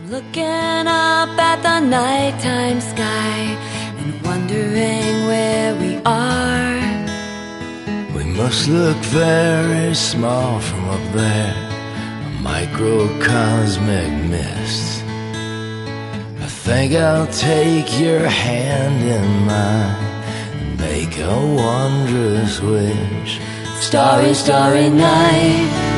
Looking up at the nighttime sky and wondering where we are. We must look very small from up there, a microcosmic mist. I think I'll take your hand in mine and make a wondrous wish. Starry, starry night,